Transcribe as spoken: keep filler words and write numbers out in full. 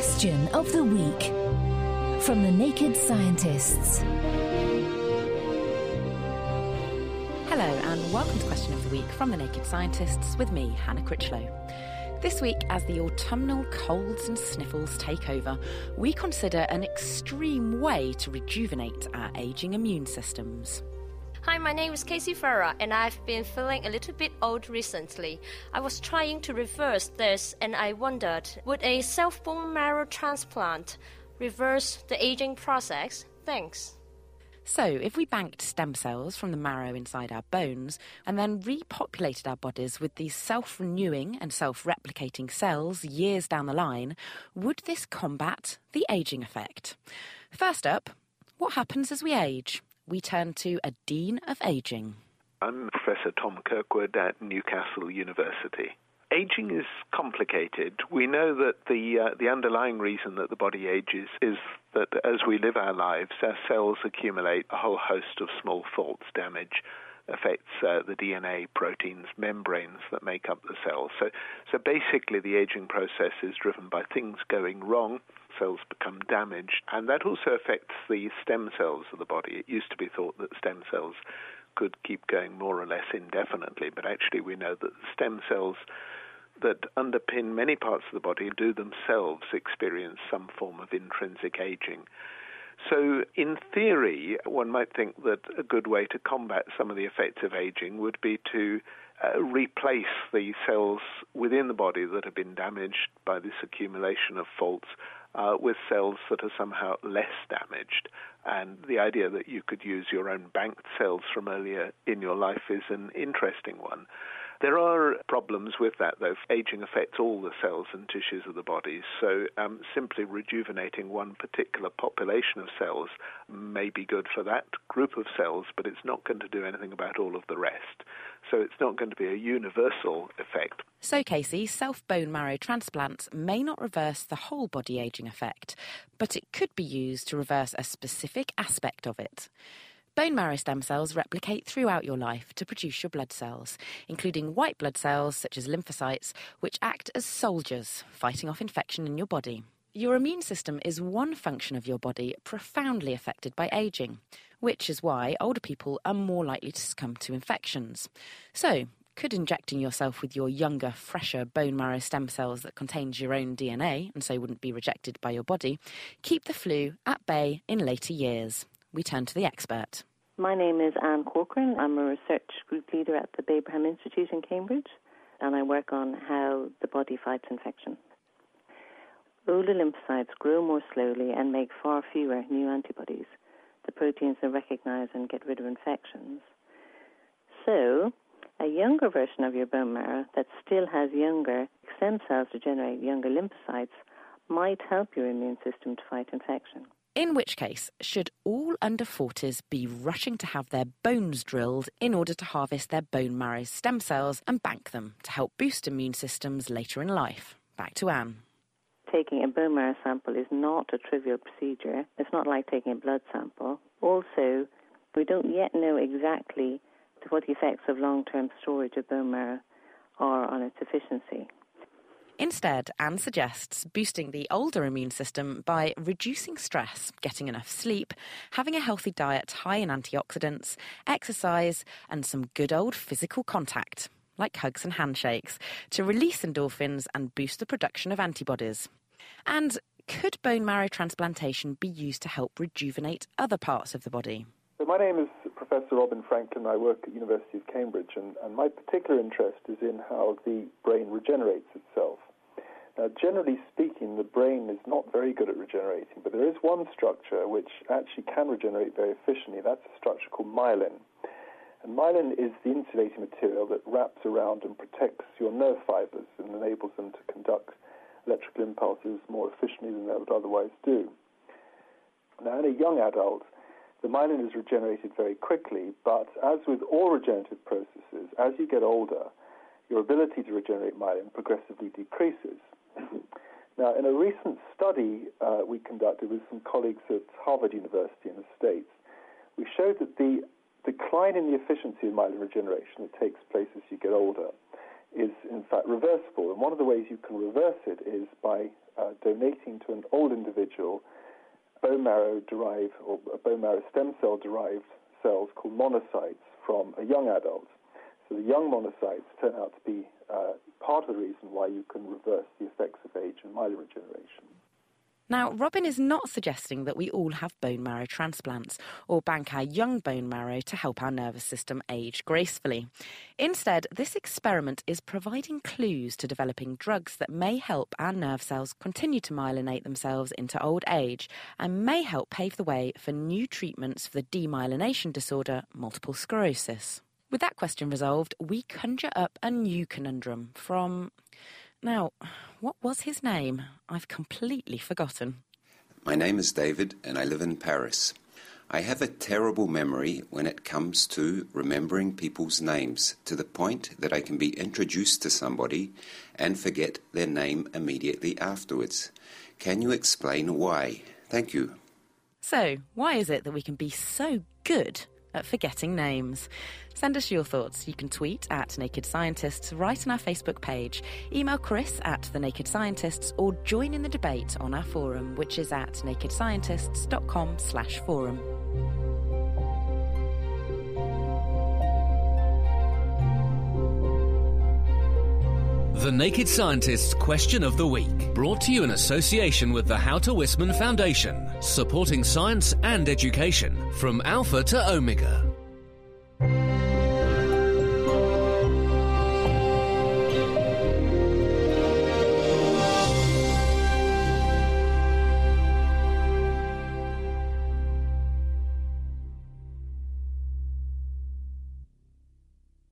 Question of the Week from the Naked Scientists. Hello and welcome to Question of the Week from the Naked Scientists with me, Hannah Critchlow. This week, as the autumnal colds and sniffles take over, we consider an extreme way to rejuvenate our ageing immune systems. Hi, my name is Casey Farah, and I've been feeling a little bit old recently. I was trying to reverse this, and I wondered, would a self-bone marrow transplant reverse the aging process? Thanks. So, if we banked stem cells from the marrow inside our bones and then repopulated our bodies with these self-renewing and self-replicating cells years down the line, would this combat the ageing effect? First up, what happens as we age? We turn to a Dean of Aging. I'm Professor Tom Kirkwood at Newcastle University. Aging is complicated. We know that the uh, the underlying reason that the body ages is that as we live our lives, our cells accumulate a whole host of small faults. Damage affects uh, the D N A, proteins, membranes that make up the cells. So, so basically the aging process is driven by things going wrong. Cells become damaged, and that also affects the stem cells of the body. It used to be thought that stem cells could keep going more or less indefinitely, but actually we know that the stem cells that underpin many parts of the body do themselves experience some form of intrinsic aging. So in theory, one might think that a good way to combat some of the effects of aging would be to uh, replace the cells within the body that have been damaged by this accumulation of faults uh, with cells that are somehow less damaged. And the idea that you could use your own banked cells from earlier in your life is an interesting one. There are problems with that, though. Aging affects all the cells and tissues of the body, so um, simply rejuvenating one particular population of cells may be good for that group of cells, but it's not going to do anything about all of the rest. So it's not going to be a universal effect. So, Casey, self-bone marrow transplants may not reverse the whole body ageing effect, but it could be used to reverse a specific aspect of it. Bone marrow stem cells replicate throughout your life to produce your blood cells, including white blood cells such as lymphocytes, which act as soldiers, fighting off infection in your body. Your immune system is one function of your body profoundly affected by ageing, which is why older people are more likely to succumb to infections. So, could injecting yourself with your younger, fresher bone marrow stem cells that contains your own D N A, and so wouldn't be rejected by your body, keep the flu at bay in later years? We turn to the expert. My name is Anne Corcoran. I'm a research group leader at the Babraham Institute in Cambridge, and I work on how the body fights infection. Older lymphocytes grow more slowly and make far fewer new antibodies, the proteins that recognize and get rid of infections. So, a younger version of your bone marrow that still has younger stem cells to generate younger lymphocytes might help your immune system to fight infection. In which case, should all under forties be rushing to have their bones drilled in order to harvest their bone marrow stem cells and bank them to help boost immune systems later in life? Back to Anne. Taking a bone marrow sample is not a trivial procedure. It's not like taking a blood sample. Also, we don't yet know exactly what the effects of long-term storage of bone marrow are on its efficiency. Instead, Anne suggests boosting the older immune system by reducing stress, getting enough sleep, having a healthy diet high in antioxidants, exercise, and some good old physical contact, like hugs and handshakes, to release endorphins and boost the production of antibodies. And could bone marrow transplantation be used to help rejuvenate other parts of the body? So my name is Professor Robin Franklin. I work at the University of Cambridge, and, and my particular interest is in how the brain regenerates itself. Now, generally speaking, the brain is not very good at regenerating, but there is one structure which actually can regenerate very efficiently. That's a structure called myelin. And myelin is the insulating material that wraps around and protects your nerve fibers and enables them to conduct electrical impulses more efficiently than they would otherwise do. Now, in a young adult, the myelin is regenerated very quickly, but as with all regenerative processes, as you get older, your ability to regenerate myelin progressively decreases. Now, in a recent study uh, we conducted with some colleagues at Harvard University in the States, we showed that the decline in the efficiency of myelin regeneration that takes place as you get older is in fact reversible. And one of the ways you can reverse it is by uh, donating to an old individual bone marrow derived or bone marrow stem cell derived cells called monocytes from a young adult. So the young monocytes turn out to be uh, part of the reason why you can reverse the effects of age and myeloregeneration. Now, Robin is not suggesting that we all have bone marrow transplants or bank our young bone marrow to help our nervous system age gracefully. Instead, this experiment is providing clues to developing drugs that may help our nerve cells continue to myelinate themselves into old age and may help pave the way for new treatments for the demyelination disorder, multiple sclerosis. With that question resolved, we conjure up a new conundrum from... Now, what was his name? I've completely forgotten. My name is David and I live in Paris. I have a terrible memory when it comes to remembering people's names, to the point that I can be introduced to somebody and forget their name immediately afterwards. Can you explain why? Thank you. So, why is it that we can be so good at forgetting names? Send us your thoughts. You can tweet at Naked Scientists, write on our Facebook page, email Chris at The Naked Scientists, or join in the debate on our forum, which is at nakedscientists.com slash forum. The Naked Scientists Question of the Week, brought to you in association with the Houter Wisman Foundation, supporting science and education from Alpha to Omega.